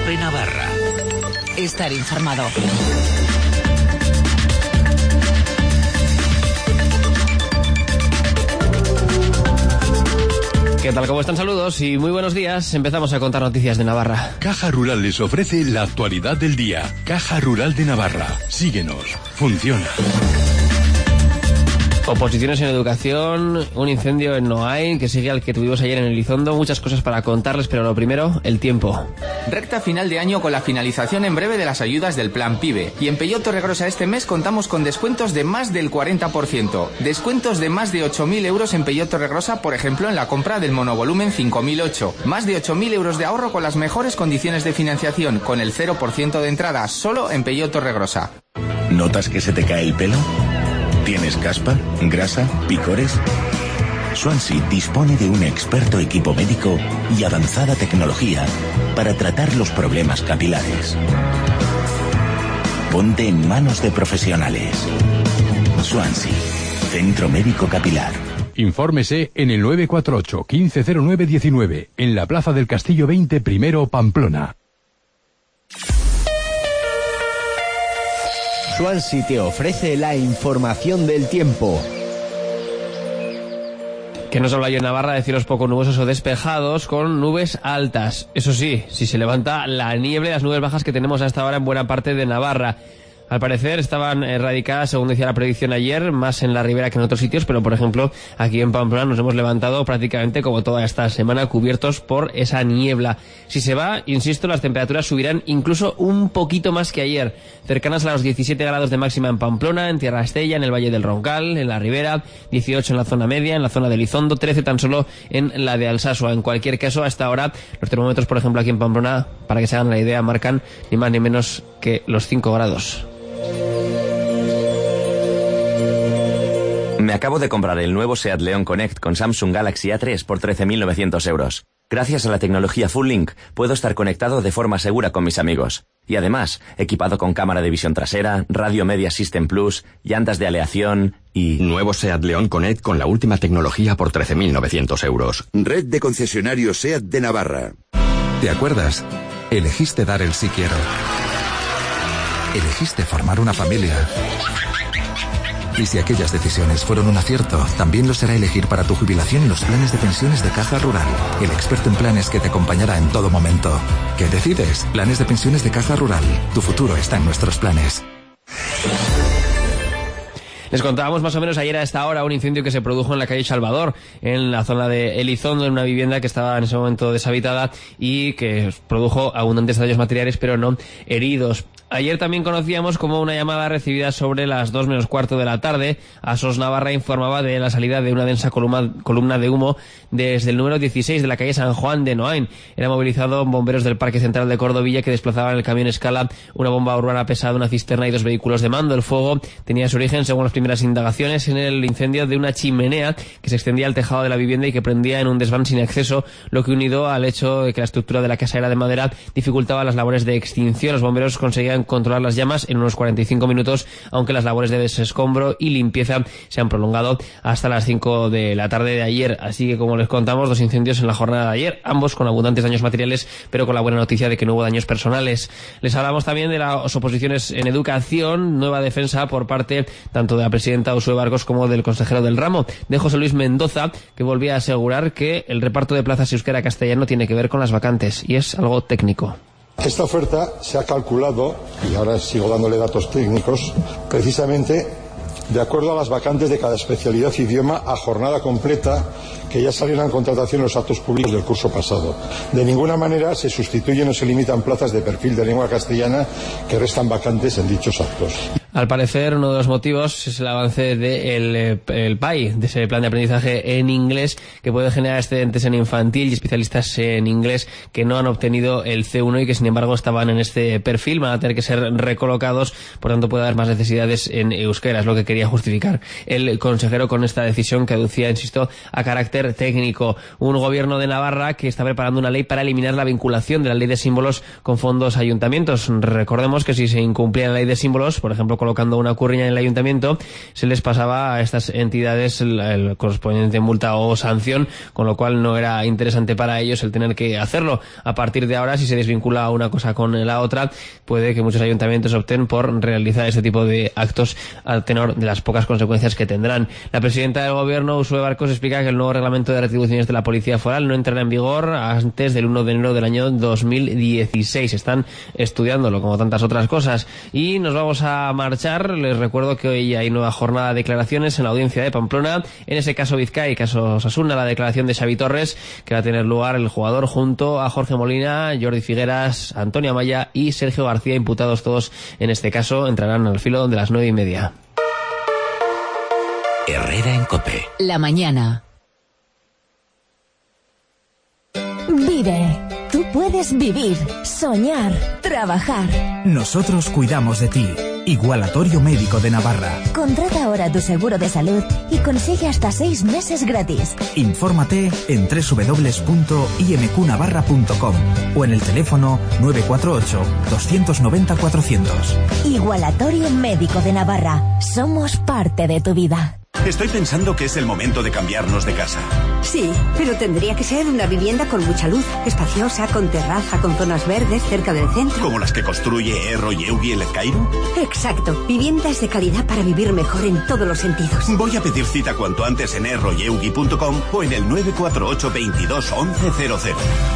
Cope Navarra. Estar informado. ¿Qué tal? ¿Cómo están? Saludos y muy buenos días. Empezamos a contar noticias de Navarra. Caja Rural les ofrece la actualidad del día. Caja Rural de Navarra. Síguenos. Funciona. Oposiciones en educación, un incendio en Noain que sigue al que tuvimos ayer en Elizondo, muchas cosas para contarles, pero lo primero, el tiempo. Recta final de año con la finalización en breve de las ayudas del Plan PIBE. Y en Peyote Torregrosa este mes contamos con descuentos de más del 40%. Descuentos de más de 8.000 euros en Peyote Torregrosa, por ejemplo, en la compra del monovolumen 5008. Más de 8.000 euros de ahorro con las mejores condiciones de financiación, con el 0% de entrada, solo en Peyote Torregrosa. ¿Notas que se te cae el pelo? ¿Tienes caspa, grasa, picores? Swansea dispone de un experto equipo médico y avanzada tecnología para tratar los problemas capilares. Ponte en manos de profesionales. Swansea, Centro Médico Capilar. Infórmese en el 948 150919, en la Plaza del Castillo 20, primero, Pamplona. Swansea te ofrece la información del tiempo. Que nos habla yo en Navarra de cielos poco nubosos o despejados con nubes altas. Eso sí, si se levanta la niebla y las nubes bajas que tenemos hasta ahora en buena parte de Navarra. Al parecer estaban erradicadas, según decía la predicción ayer, más en la ribera que en otros sitios, pero por ejemplo aquí en Pamplona nos hemos levantado prácticamente como toda esta semana cubiertos por esa niebla. Si se va, insisto, las temperaturas subirán incluso un poquito más que ayer, cercanas a los 17 grados de máxima en Pamplona, en Tierra Estella, en el Valle del Roncal, en la ribera, 18 en la zona media, en la zona de Elizondo, 13 tan solo en la de Alsasua. En cualquier caso, hasta ahora los termómetros, por ejemplo aquí en Pamplona, para que se hagan la idea, marcan ni más ni menos que los 5 grados. Me acabo de comprar el nuevo Seat León Connect con Samsung Galaxy A3 por 13.900 euros. Gracias a la tecnología Full Link, puedo estar conectado de forma segura con mis amigos. Y además, equipado con cámara de visión trasera, radio Media System Plus, llantas de aleación y... Nuevo Seat León Connect con la última tecnología por 13.900 euros. Red de concesionarios Seat de Navarra. ¿Te acuerdas? Elegiste dar el sí quiero. Elegiste formar una familia. Y si aquellas decisiones fueron un acierto, también lo será elegir para tu jubilación los planes de pensiones de Caja Rural, el experto en planes que te acompañará en todo momento. ¿Qué decides? Planes de pensiones de Caja Rural. Tu futuro está en nuestros planes. Les contábamos más o menos ayer a esta hora un incendio que se produjo en la calle Salvador, en la zona de Elizondo, en una vivienda que estaba en ese momento deshabitada y que produjo abundantes daños materiales, pero no heridos. Ayer también conocíamos como una llamada recibida sobre las 2 menos cuarto de la tarde. ASOS Navarra informaba de la salida de una densa columna de humo desde el número 16 de la calle San Juan de Noain. Era movilizado bomberos del Parque Central de Cordovilla que desplazaban el camión escala, una bomba urbana pesada, una cisterna y 2 vehículos de mando. El fuego tenía su origen, según las primeras indagaciones, en el incendio de una chimenea que se extendía al tejado de la vivienda y que prendía en un desván sin acceso, lo que, unido al hecho de que la estructura de la casa era de madera, dificultaba las labores de extinción. Los bomberos conseguían controlar las llamas en unos 45 minutos, aunque las labores de desescombro y limpieza se han prolongado hasta las 5 de la tarde de ayer. Así que, como les contamos, 2 incendios en la jornada de ayer, ambos con abundantes daños materiales, pero con la buena noticia de que no hubo daños personales. Les hablamos también de las oposiciones en educación, nueva defensa por parte tanto de la presidenta Uxue Barcos como del consejero del ramo, de José Luis Mendoza, que volvía a asegurar que el reparto de plazas euskera-castellano tiene que ver con las vacantes y es algo técnico. Esta oferta se ha calculado, y ahora sigo dándole datos técnicos, precisamente de acuerdo a las vacantes de cada especialidad e idioma a jornada completa que ya salieron en contratación en los actos públicos del curso pasado. De ninguna manera se sustituyen o se limitan plazas de perfil de lengua castellana que restan vacantes en dichos actos. Al parecer, uno de los motivos es el avance del PAI, de ese plan de aprendizaje en inglés, que puede generar excedentes en infantil y especialistas en inglés que no han obtenido el C1 y que, sin embargo, estaban en este perfil. Van a tener que ser recolocados, por tanto puede haber más necesidades en euskera, es lo que quería justificar el consejero con esta decisión que aducía, insisto, a carácter técnico. Un gobierno de Navarra que está preparando una ley para eliminar la vinculación de la ley de símbolos con fondos ayuntamientos. Recordemos que si se incumplía la ley de símbolos, por ejemplo, colocando una curriña en el ayuntamiento, se les pasaba a estas entidades el correspondiente multa o sanción, con lo cual no era interesante para ellos el tener que hacerlo. A partir de ahora, si se desvincula una cosa con la otra, puede que muchos ayuntamientos opten por realizar este tipo de actos al tenor de las pocas consecuencias que tendrán. La presidenta del gobierno, Uxue Barkos, explica que el nuevo reglamento de retribuciones de la Policía Foral no entrará en vigor antes del 1 de enero del año 2016. Están estudiándolo, como tantas otras cosas. Y nos vamos a marchar. Les recuerdo que hoy hay nueva jornada de declaraciones en la audiencia de Pamplona. En ese caso Vizcay, caso Osasuna, la declaración de Xavi Torres, que va a tener lugar el jugador junto a Jorge Molina, Jordi Figueras, Antonio Amaya y Sergio García, imputados todos en este caso, entrarán al filo de las 9:30. Herrera en COPE. La mañana. Vive. Tú puedes vivir, soñar, trabajar. Nosotros cuidamos de ti. Igualatorio Médico de Navarra. Contrata ahora tu seguro de salud y consigue hasta 6 meses gratis. Infórmate en www.imqnavarra.com o en el teléfono 948 290 400. Igualatorio Médico de Navarra. Somos parte de tu vida. Estoy pensando que es el momento de cambiarnos de casa. Sí, pero tendría que ser una vivienda con mucha luz, espaciosa, con terraza, con zonas verdes, cerca del centro. ¿Como las que construye Erro Yeugi en Lezcairu? Exacto. Viviendas de calidad para vivir mejor en todos los sentidos. Voy a pedir cita cuanto antes en erroyeugi.com o en el 948 22 1100.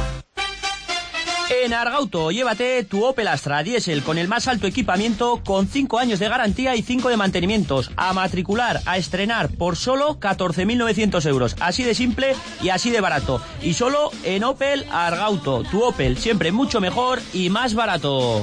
En Argauto, llévate tu Opel Astra Diesel con el más alto equipamiento, con 5 años de garantía y 5 de mantenimientos. A matricular, a estrenar por solo 14.900 euros. Así de simple y así de barato. Y solo en Opel Argauto. Tu Opel, siempre mucho mejor y más barato.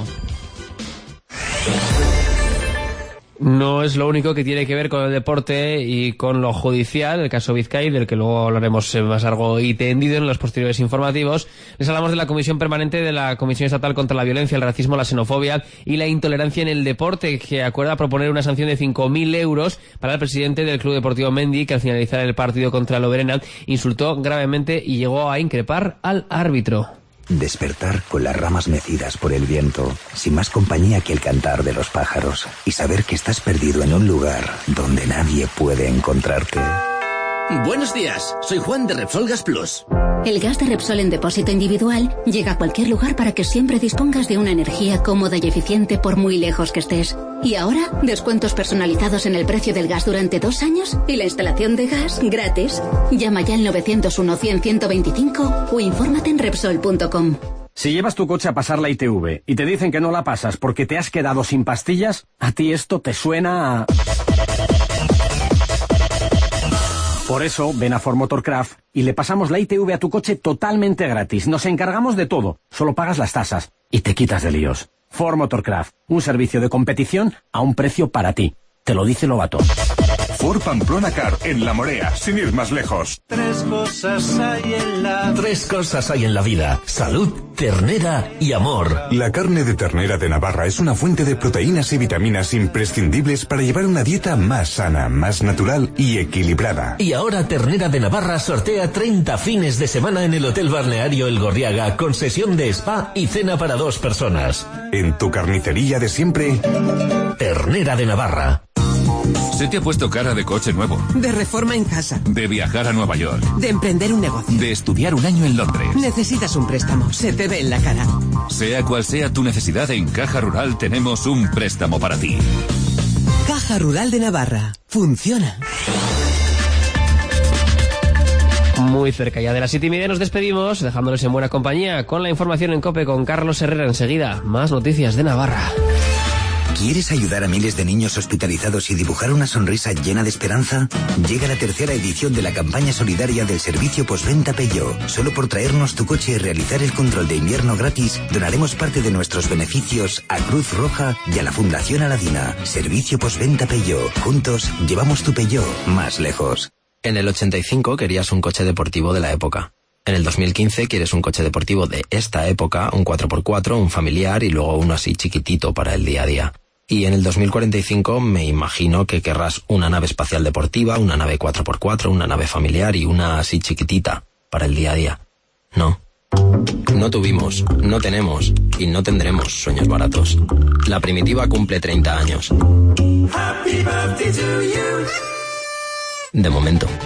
No es lo único que tiene que ver con el deporte y con lo judicial, el caso Vizcay, del que luego hablaremos más largo y tendido en los posteriores informativos. Les hablamos de la Comisión Permanente de la Comisión Estatal contra la Violencia, el Racismo, la Xenofobia y la Intolerancia en el Deporte, que acuerda proponer una sanción de 5.000 euros para el presidente del Club Deportivo Mendy, que al finalizar el partido contra Loberena insultó gravemente y llegó a increpar al árbitro. Despertar con las ramas mecidas por el viento, sin más compañía que el cantar de los pájaros, y saber que estás perdido en un lugar donde nadie puede encontrarte. Buenos días, soy Juan de Repsol Gas Plus. El gas de Repsol en depósito individual llega a cualquier lugar para que siempre dispongas de una energía cómoda y eficiente por muy lejos que estés. Y ahora, descuentos personalizados en el precio del gas durante 2 años y la instalación de gas gratis. Llama ya al 901-100-125 o infórmate en Repsol.com. Si llevas tu coche a pasar la ITV y te dicen que no la pasas porque te has quedado sin pastillas, a ti esto te suena a... Por eso, ven a Ford Motorcraft y le pasamos la ITV a tu coche totalmente gratis. Nos encargamos de todo, solo pagas las tasas y te quitas de líos. Ford Motorcraft, un servicio de competición a un precio para ti. Te lo dice Lobato. Ford Pamplona Car, en La Morea, sin ir más lejos. 3 cosas hay en la vida: salud, ternera y amor. La carne de ternera de Navarra es una fuente de proteínas y vitaminas imprescindibles para llevar una dieta más sana, más natural y equilibrada. Y ahora Ternera de Navarra sortea 30 fines de semana en el Hotel Balneario El Gorriaga, con sesión de spa y cena para 2 personas. En tu carnicería de siempre, Ternera de Navarra. ¿Se te ha puesto cara de coche nuevo? De reforma en casa. De viajar a Nueva York. De emprender un negocio. De estudiar un año en Londres. Necesitas un préstamo. Se te ve en la cara. Sea cual sea tu necesidad, en Caja Rural tenemos un préstamo para ti. Caja Rural de Navarra. Funciona. Muy cerca ya de las 7:30 nos despedimos, dejándoles en buena compañía con la información en COPE con Carlos Herrera. Enseguida, más noticias de Navarra. ¿Quieres ayudar a miles de niños hospitalizados y dibujar una sonrisa llena de esperanza? Llega la 3ª edición de la campaña solidaria del servicio postventa Peugeot. Solo por traernos tu coche y realizar el control de invierno gratis, donaremos parte de nuestros beneficios a Cruz Roja y a la Fundación Aladina. Servicio postventa Peugeot. Juntos llevamos tu Peugeot más lejos. En el 85 querías un coche deportivo de la época. En el 2015 quieres un coche deportivo de esta época, un 4x4, un familiar y luego uno así chiquitito para el día a día. Y en el 2045 me imagino que querrás una nave espacial deportiva, una nave 4x4, una nave familiar y una así chiquitita para el día a día. ¿No? No tuvimos, no tenemos y no tendremos sueños baratos. La Primitiva cumple 30 años. De momento.